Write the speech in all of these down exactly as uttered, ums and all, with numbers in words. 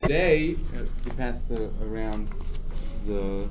Today, uh, we passed the, around the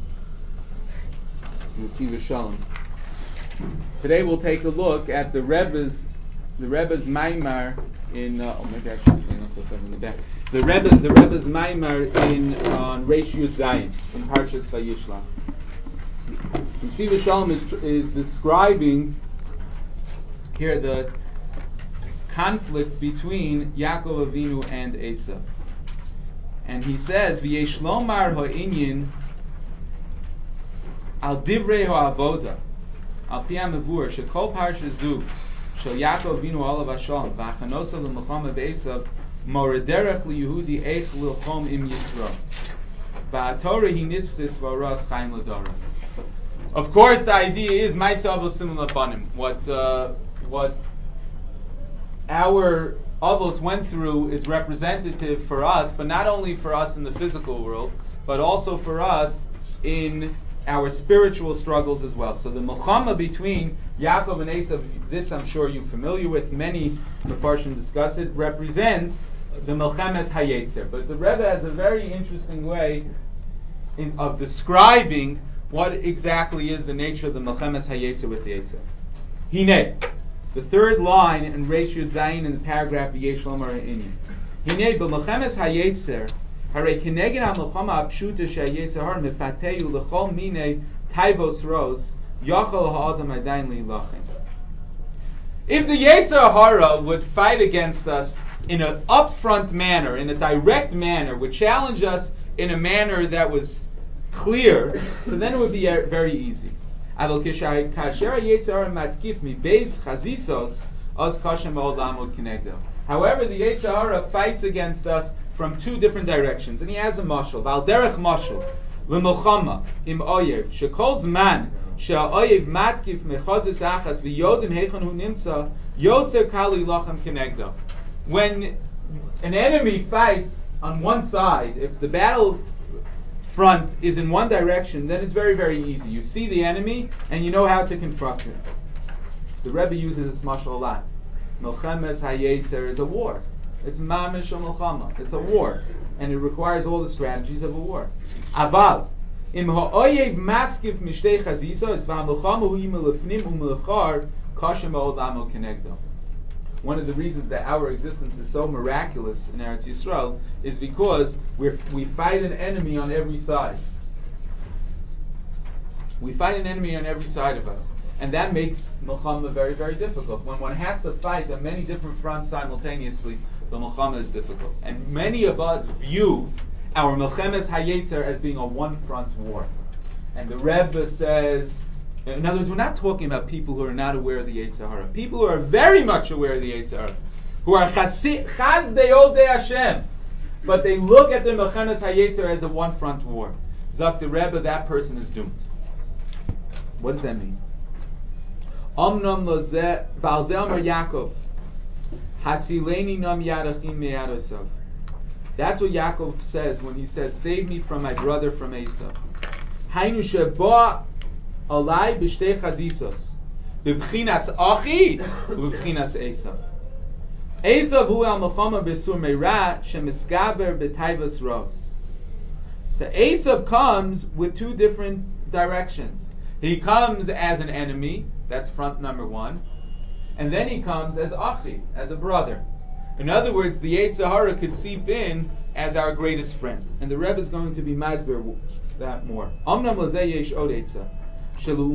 Nesiva Shalom. Today we'll take a look at the Rebbe's, the Rebbe's Maimar in. Uh, oh, maybe I should stand up over in the back. The Rebbe, the Rebbe's Maimar in on Reish Yud Zayin in Parshas Vayishlach. Nesiva Shalom is is describing here the conflict between Yaakov Avinu and Esav. And he says, "V'yesh lomar ha'inyin al divrei ha'avoda al pi ha'mevur shekol parsha zu shel Yaakov Avinu olav hashalom v'achanosav l'melchama v'esav morederach liyehudi eich lilchom im Yisro v'atorah hi nitztis v'oras chaim l'doros." Of course, the idea is ma'asav l'simon l'panim. What uh, what our Avos went through is representative for us, but not only for us in the physical world, but also for us in our spiritual struggles as well. So the Melchama between Yaakov and Esav, this I'm sure you're familiar with, many Mefarshim discuss it, represents the Melchemes Hayetzer. But the Rebbe has a very interesting way in, of describing what exactly is the nature of the Melchemes Hayetzer with the Esav. Hine. The third line in Reish Yud Zayin in the paragraph V'yesh lomar ha'inyin. Hinei b'melchemes hayetzer harei kineged ha'melchama ha'pshuta she'hayetzer har mefateyu l'chol minei taivos ros yachol ha'adam adayin li'ilachem. If the Yetzer Hara would fight against us in an upfront manner, in a direct manner, would challenge us in a manner that was clear, so then it would be very easy. However, the Yetzer Hara fights against us from two different directions, and he has a mashal. Valderech mashal l'melchama im oyev shekol zman she'oyev matkif mechazis achas v'yodim heichon hu nimtza yoser kali lachem kenegdo. When an enemy fights on one side, if the battle front is in one direction, then it's very, very easy. You see the enemy, and you know how to confront him. The Rebbe uses this mashal a lot. Melchemes hayetzer is a war. It's mamish or melchama. It's a war, and it requires all the strategies of a war. Aval im ha'oyev maskif mishtei chazisa is v'hamelchama hu yimelefnim u'melechar kashem ha'olamo kenegdo. One of the reasons that our existence is so miraculous in Eretz Yisrael is because we we fight an enemy on every side. We fight an enemy on every side of us. And that makes Melchama very, very difficult. When one has to fight on many different fronts simultaneously, the Melchama is difficult. And many of us view our Melchemes Hayetzer as being a one-front war. And the Rebbe says, in other words, we're not talking about people who are not aware of the Yetzer Hara. People who are very much aware of the Yetzer Hara, who are chaz de'odei Hashem, but they look at the Melchemes Hayetzer as a one-front war. Zak the Rebbe, that person is doomed. What does that mean? Omnam lozeh balzel mar Yaakov hatzileni nam yadachim me'yad Esav. That's what Yaakov says when he says, "Save me from my brother from Esav." Hainu sheba alai b'shtei chazisos, b'bchinas achi u'b'bchinas Esav. Esav hu al melchama b'sur meira shemiskaber b'taivos ros. So Esav comes with two different directions. He comes as an enemy, that's front number one, and then he comes as achi, as a brother. In other words, the Yetzer Hara could seep in as our greatest friend, and the Rebbe is going to be masber that more. Omnam lezeh yesh od etza. So the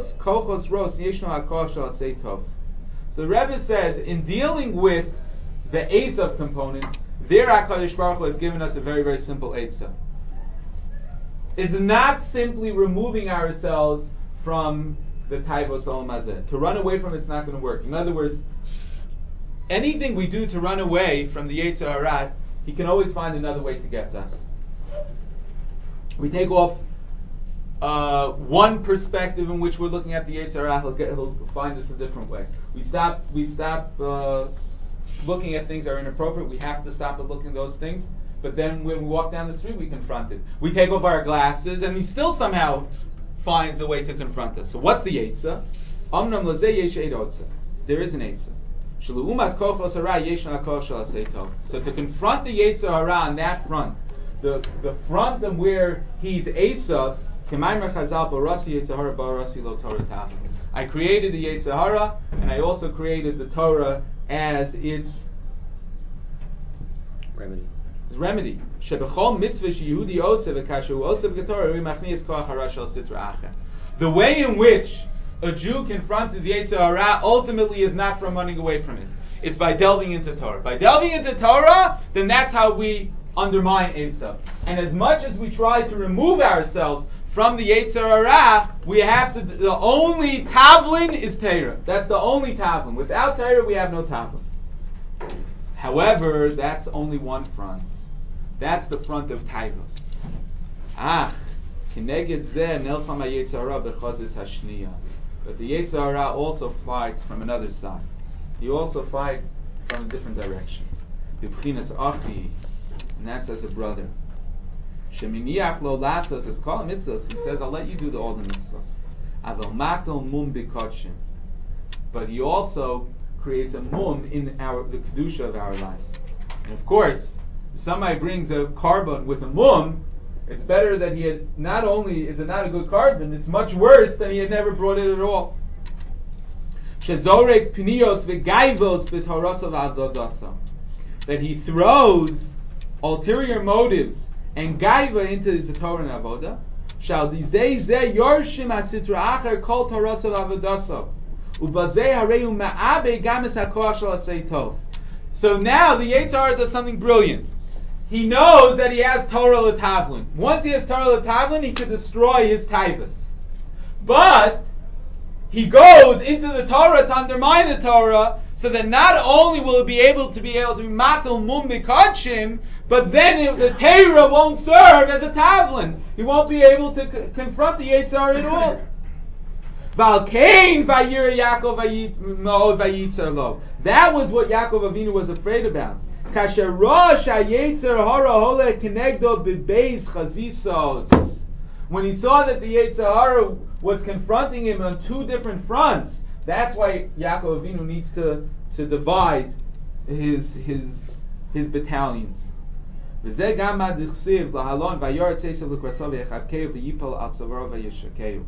Rebbe says, in dealing with the Esav component, there HaKadosh Baruch Hu has given us a very, very simple Eitzah. It's not simply removing ourselves from the Taivos Olam Hazeh. To run away from it's not going to work. In other words, anything we do to run away from the Yetzer Hara, he can always find another way to get to us. We take off Uh, one perspective in which we're looking at the Yetzer Hara, he'll, get, he'll find us a different way. We stop, we stop uh, looking at things that are inappropriate. We have to stop at looking at those things. But then when we walk down the street, we confront it. We take off our glasses, and he still somehow finds a way to confront us. So what's the Yetzer? Omnam lezeh yesh eid otza. There is an Yetzer. So to confront the Yetzer Hara on that front, the the front and where he's Esav. K'maimer Chazal barasi Yetzirah barasi lo Torah tavlin. I created the Yetzirah, and I also created the Torah as its remedy. remedy. Shebechol mitzvah sheyehudi osev v'kasher osev v'ketorah ri machnias koach hara shel sitra acher. The way in which a Jew confronts his Yetzer Hara ultimately is not from running away from it. It's by delving into Torah. By delving into Torah, then that's how we undermine Esav. And as much as we try to remove ourselves from the Yetzer Hara, we have to, the only tavlin is Torah. That's the only tavlin. Without Torah, we have no tavlin. However, that's only one front. That's the front of Taivos. Ah, kineged zeh nelcham ha-Yetzer Hara b'chazis hashniya. But the Yetzer Hara also fights from another side. He also fights from a different direction. B'bchinas achi, and that's as a brother. Sheminiach lo lasas, as kol mitzvos, he says, I'll let you do the, all the mitzvos. Aval matel mum b'kodshim. But he also creates a mum in our the kedusha of our lives. And of course, if somebody brings a carbon with a mum, it's better that he had, not only is it not a good carbon, it's much worse than he had never brought it at all. Shezorek pnios v'gaivos v'torasav avodasa. That he throws ulterior motives and gaiva into his Torah and avoda. Shal didei zeh yorshim asitra acher kol torasav avodasa. Ubazeh hareu ma'abe gamis hakoach shel asei tov. So now the Yetzer Hara does something brilliant. He knows that he has Torah l'tavlin. Once he has Torah l'tavlin, he can destroy his taivas. But he goes into the Torah to undermine the Torah, so that not only will he be able to be able to be matel mum b'kodshim, but then it, the Torah won't serve as a tavlin. He won't be able to c- confront the Yetzer Hara at all. Valkein vayir Yaakov ma'od vayitzer lo. That was what Yaakov Avinu was afraid about. Kasher rosh hayetzer hara hole kenegdo bebeis chazisos. When he saw that the Yetzer Hara was confronting him on two different fronts, that's why Yaakov Avinu needs to, to divide his his his battalions. V'zeh gam ma dichsiv lahalon vayoretz esav l'krasav v'yechavkeu v'yipal al tzavaro v'yeshakeu.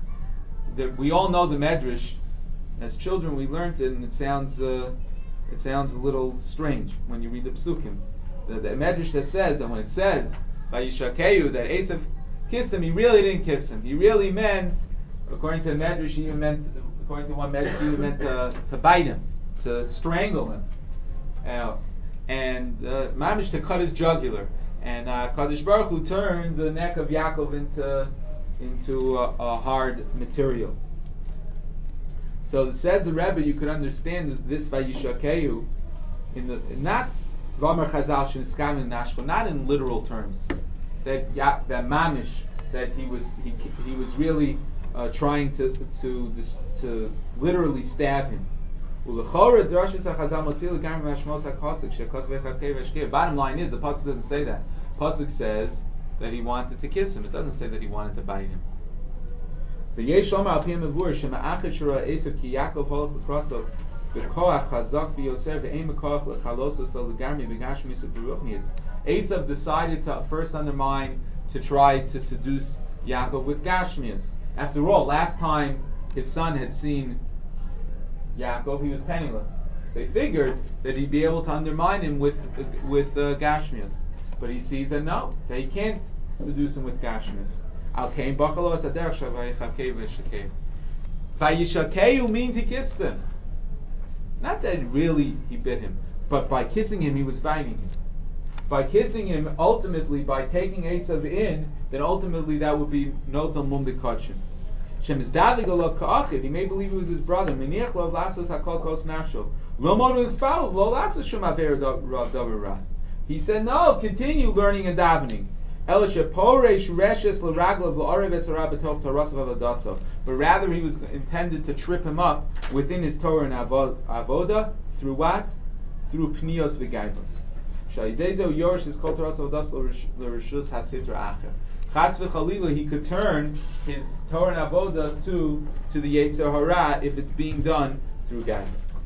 We all know the Medrash. As children, we learned it, and it sounds uh, it sounds a little strange when you read the Psukim. The, the Medrash that says, and when it says v'yeshakeu, that Esav kissed him, he really didn't kiss him. He really meant, according to the Medrash, he even meant, according to one Medrash, he even meant to, to bite him, to strangle him, uh, and uh, mamish to cut his jugular. And uh, Kadosh Baruch Hu turned the neck of Yaakov into into a, a hard material. So it says the Rebbe, you could understand this by Yishakeu in the not V'amar Chazal Sheniskam in Nashko, not in literal terms. That ya, that mamish, that he was he he was really uh, trying to to to literally stab him. Bottom line is the pasuk doesn't say that. Pasuk says that he wanted to kiss him. It doesn't say that he wanted to bite him. Esav decided to first undermine, to try to seduce Yaakov with Gashmias. After all, last time his son had seen Yaakov, he was penniless. So he figured that he'd be able to undermine him with with uh, Gashmias. But he sees that no, that he can't seduce him with Gashmias. Vayishakeu means he kissed him. Not that really he bit him, but by kissing him, he was biting him. By kissing him, ultimately, by taking Esav in, then ultimately that would be notam mum b'kodshim. Shem is davig alav ka'achiv. He may believe he was his brother. Meniach lo lasos hakol kos nafsho. Lo modu nispalu lo lasos shum aver davar ra. He said, no, continue learning and davening. Ela sheporesh reshes l'raglav l'orev esarah b'tov torasav avadaso. But rather he was intended to trip him up within his Torah and avoda through what? Through pnios v'gaivos. Shalidezo yorish is kol torasav avadaso l'rishus hasitra acher. Chas v'chalila, he could turn his Torah and avoda to to the Yetzer Hara if it's being done through gaiva.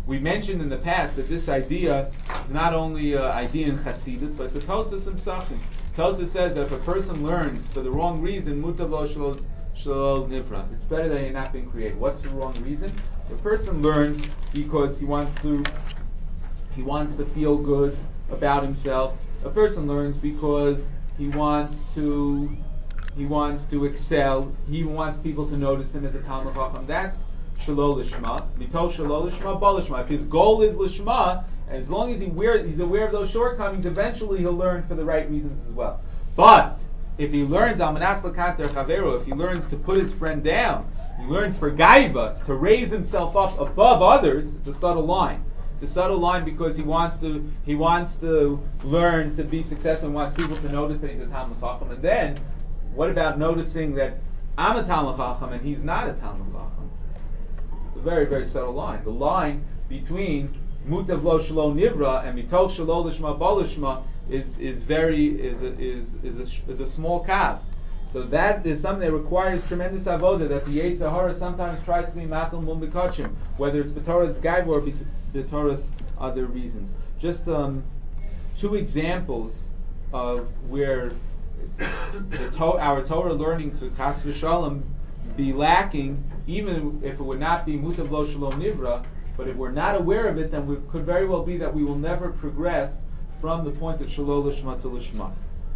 We mentioned in the past that this idea is not only an idea in Chassidus, but it's a Tosas in Psachim. Tosas says that if a person learns for the wrong reason, mutav lo shelo shelo nivra. It's better that you're not being created. What's the wrong reason? The person learns because he wants to he wants to feel good about himself. A person learns because he wants to he wants to excel. He wants people to notice him as a Talmid Chacham. That's Shelo Lishma. Mito Shelo Lishma, Ba Lishma. If his goal is Lishma, and as long as he aware, he's aware of those shortcomings, eventually he'll learn for the right reasons as well. But if he learns Al Manas L'Kanter Chavero, if he learns to put his friend down, he learns for Gaiva, to raise himself up above others, it's a subtle line. It's a subtle line because he wants to he wants to learn to be successful and wants people to notice that he's a Talmid Chacham. And then, what about noticing that I'm a Talmid Chacham and he's not a Talmid Chacham? It's a very, very subtle line. The line between Mutav Lo Shelo Nivra and Mitoch Shelo Lishma Ba Lishma is is very is a, is is a, is a small kav. So that is something that requires tremendous avoda, that the Yetzer Hara sometimes tries to be matal mum b'kachim, whether it's b'torah's gaiva or b'torah's other reasons. Just um, two examples of where the to- our Torah learning could chas v'shalom be lacking, even if it would not be mutav lo shelo nivra. But if we're not aware of it, then it could very well be that we will never progress from the point of shelo lishma to lishma.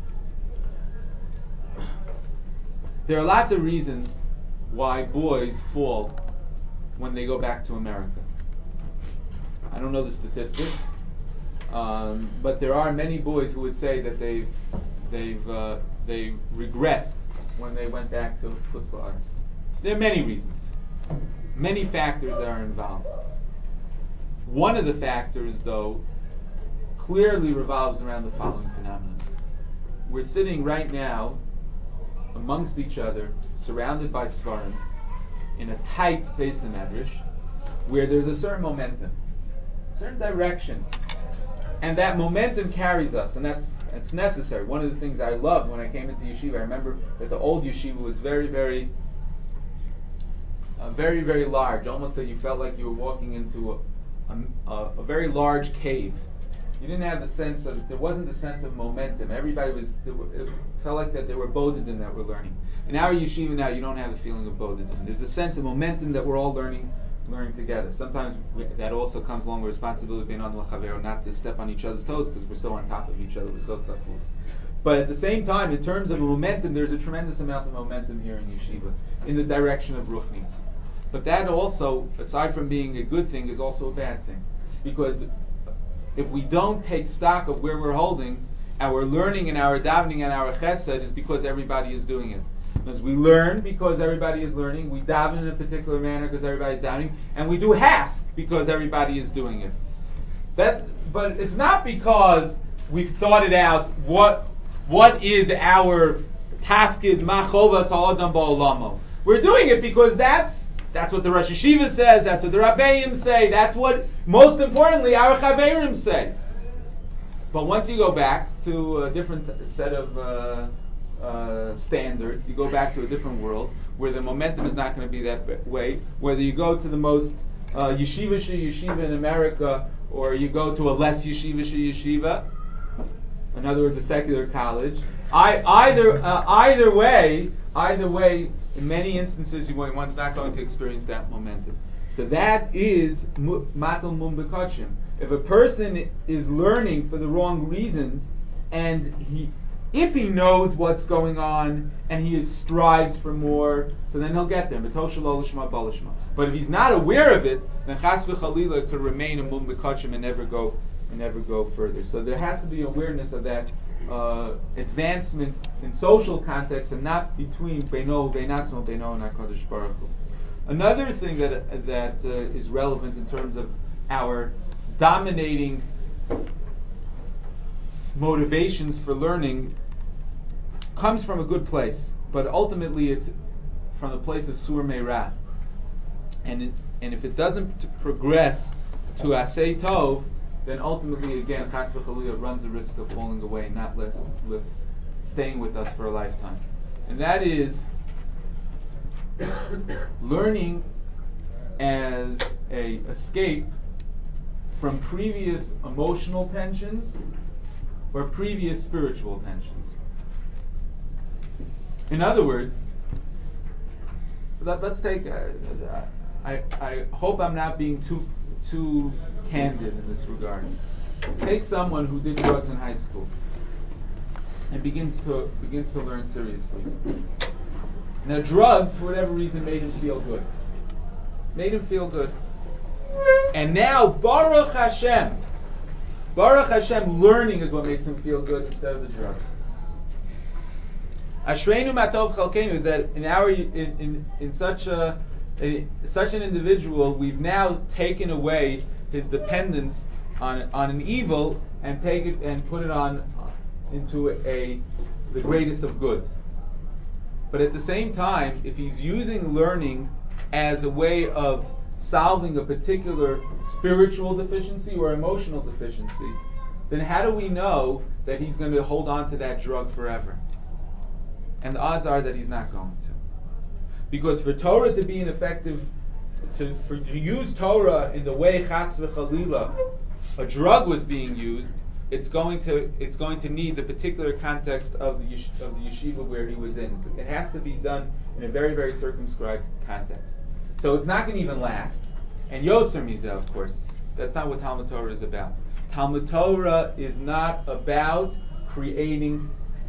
There are lots of reasons why boys fall when they go back to America. I don't know the statistics, um, but there are many boys who would say that they've they've uh, they regressed when they went back to Chutz La'aretz. There are many reasons, many factors that are involved. One of the factors, though, clearly revolves around the following phenomenon. We're sitting right now amongst each other, surrounded by Svarim, in a tight Beis Medrash, where there's a certain momentum, a certain direction, and that momentum carries us, and that's that's necessary. One of the things I loved when I came into yeshiva, I remember that the old yeshiva was very, very, uh, very, very large, almost that you felt like you were walking into a, a, a very large cave. You didn't have the sense of, there wasn't the sense of momentum. Everybody was, it felt like that there were bodedim that were learning. In our yeshiva now, you don't have the feeling of bodedim. There's a sense of momentum that we're all learning learning together. Sometimes we, that also comes along with responsibility being on l'chavero, not to step on each other's toes because we're so on top of each other, we're so tzafuf. But at the same time, in terms of momentum, there's a tremendous amount of momentum here in yeshiva, in the direction of ruchnius. But that also, aside from being a good thing, is also a bad thing. Because if we don't take stock of where we're holding, our learning and our davening and our chesed is because everybody is doing it. As we learn because everybody is learning, we daven in a particular manner because everybody's davening, and we do hask because everybody is doing it. That, but it's not because we've thought it out. What what is our tafkid machovas ha'adam ba'olamo? We're doing it because that's That's what the Rosh Yeshiva says, that's what the Rabbeim say, that's what, most importantly, our Chaverim say. But once you go back to a different set of uh, uh, standards, you go back to a different world, where the momentum is not going to be that way, whether you go to the most uh, yeshiva yeshiva in America, or you go to a less yeshiva yeshiva, in other words, a secular college, I, either uh, either way, either way, in many instances, one's not going to experience that momentum. So that is matal mum b'kachim. If a person is learning for the wrong reasons, and he, if he knows what's going on and he strives for more, so then he'll get there. But if he's not aware of it, then chas v'chalila could remain a mum b'kachim and never go and never go further. So there has to be awareness of that uh, advancement in social context, and not between beino beinatzmo beino and HaKadosh Baruch Hu. Another thing that that uh, is relevant in terms of our dominating motivations for learning comes from a good place, but ultimately it's from the place of sur meirah. And it, and if it doesn't progress to asay tov, then ultimately, again, chas v'chalila runs the risk of falling away, not less, live, staying with us for a lifetime. And that is learning as a escape from previous emotional tensions or previous spiritual tensions. In other words, let, let's take. Uh, I, I hope I'm not being too too candid in this regard. Take someone who did drugs in high school and begins to begins to learn seriously. Now, drugs, for whatever reason, made him feel good. Made him feel good. And now, Baruch Hashem, Baruch Hashem, learning is what makes him feel good instead of the drugs. Ashreinu matov chalkeinu, that in our in, in, in such a, a such an individual, we've now taken away his dependence on on an evil and take it and put it on into a the greatest of goods. But at the same time, if he's using learning as a way of solving a particular spiritual deficiency or emotional deficiency, then how do we know that he's going to hold on to that drug forever? And the odds are that he's not going to. Because for Torah to be an effective, to, for, to use Torah in the way Chas v'Chalila, a drug was being used, it's going to it's going to need the particular context of the yesh, of the yeshiva where he was in. It has to be done in a very, very circumscribed context. So it's not going to even last. And Yoser Mizeh, of course, that's not what Talmud Torah is about. Talmud Torah is not about creating.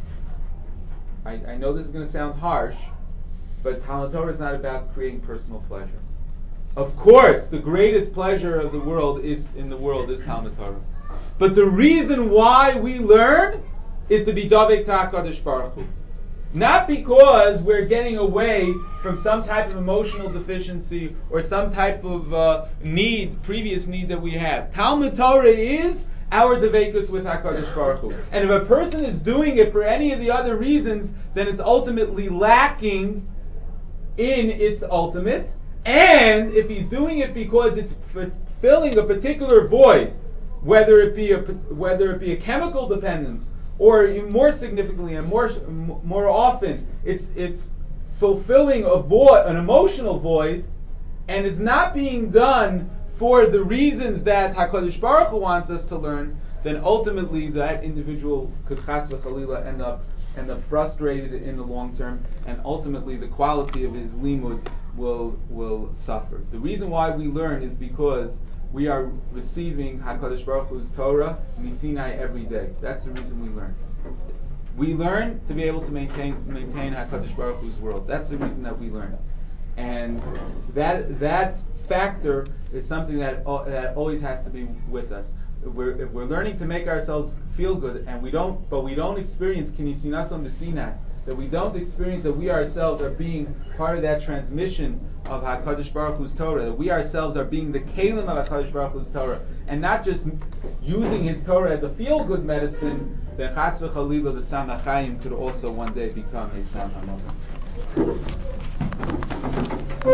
I, I know this is going to sound harsh, but Talmud Torah is not about creating personal pleasure. Of course, the greatest pleasure of the world is in the world is Talmud Torah. But the reason why we learn is to be Dovek HaKadosh Baruch Hu. Not because we're getting away from some type of emotional deficiency or some type of uh, need, previous need that we have. Talmud Torah is our Devekus with HaKadosh Baruch Hu. And if a person is doing it for any of the other reasons, then it's ultimately lacking in its ultimate. And if he's doing it because it's filling a particular void, whether it be a whether it be a chemical dependence, or more significantly and more more often, it's it's fulfilling a void, an emotional void, and it's not being done for the reasons that HaKadosh Baruch Hu wants us to learn, then ultimately that individual could chas v'chalila end up end up frustrated in the long term, and ultimately the quality of his limud will will suffer. The reason why we learn is because we are receiving HaKadosh Baruch Hu's Torah Misinai every day. That's the reason we learn. We learn to be able to maintain maintain HaKadosh Baruch Hu's world. That's the reason that we learn. And that that factor is something that uh, that always has to be with us. We're, if we're learning to make ourselves feel good, and we don't, but we don't experience Kinisinason Misinai, that we don't experience that we ourselves are being part of that transmission of HaKadosh Baruch Hu's Torah, that we ourselves are being the Kalim of HaKadosh Baruch Hu's Torah, and not just using His Torah as a feel-good medicine, then Chas v'Chalila, the Sam HaChaim, could also one day become a Sam HaModim.